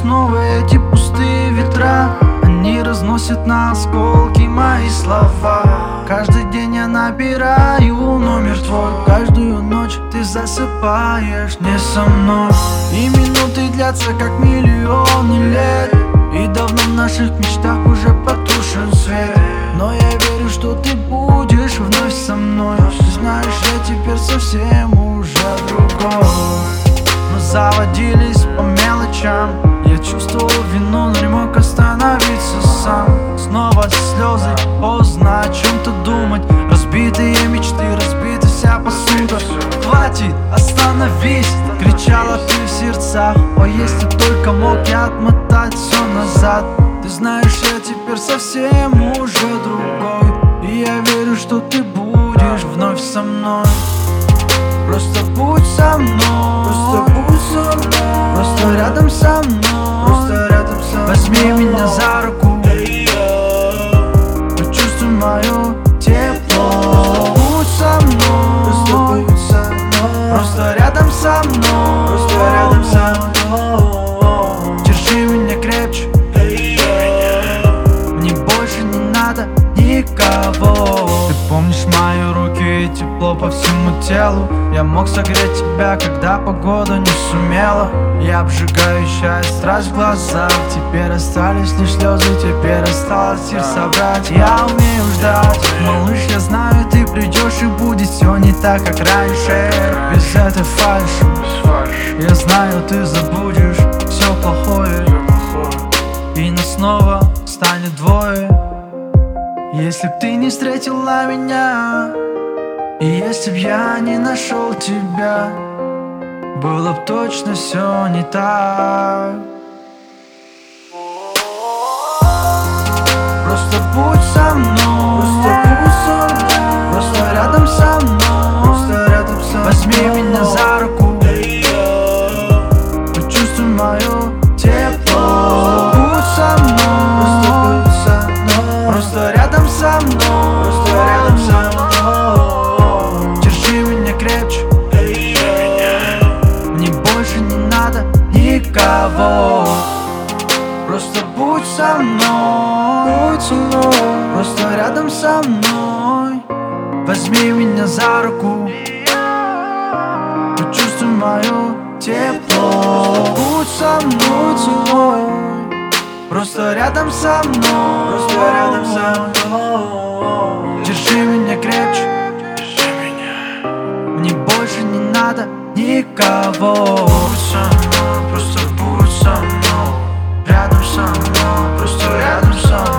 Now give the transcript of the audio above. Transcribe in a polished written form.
снова эти пустые ветра. Они разносят на осколки мои слова. Каждый день я набираю номер твой. Каждую ночь ты засыпаешь не со мной. И минуты длятся как миллионы лет. И давно в наших мечтах уже потушен свет. Но я верю, что ты будешь вновь со мной. Ты знаешь, я теперь совсем уже другой. Мы заводились по мелочам. Я чувствовал вину, но не мог остановиться сам. Снова слезы, поздно о чем-то думать. Разбитые мечты, разбита вся посуда. Хватит, остановись, кричала ты в сердцах. О, если только мог я отмотать все назад. Ты знаешь, я теперь совсем уже другой. И я верю, что ты будешь вновь со мной. Просто будь со мной, просто будь со мной, просто рядом со мной, просто рядом со мной. Возьми меня за руку, почувствуй мое тепло. Будь со мной, просто будь со мной, просто рядом со мной, просто рядом со мной. Держи меня крепче, мне больше не надо никого. Ты помнишь мои руки и тепло по всему телу. Я мог согреть тебя, когда погода не сумела. Я обжигающая страсть в глазах. Теперь остались лишь слезы, теперь осталось их собрать. Я умею ждать, малыш, я знаю, ты придешь и будет все не так, как раньше. Без этой фальши, я знаю, ты забудешь все плохое, и нас снова станет двое. Если б ты не встретила меня, и если б я не нашел тебя, было б точно все не так. Просто будь со мной, просто будь со мной, просто рядом со мной, просто рядом со мной. Возьми меня за руку, почувствуй мое тепло. Будь со мной, просто будь со мной, просто рядом со мной, просто рядом со мной. Держи меня крепче, мне больше не надо никого. Просто будь со мной, будь со мной, просто рядом со мной. Возьми меня за руку, почувствуй мое тепло. Будь со мной, просто рядом со мной, просто рядом со мной. Держи меня крепче, мне больше не надо никого. Будь со мной, просто будь со мной, рядом со мной, просто рядом со мной.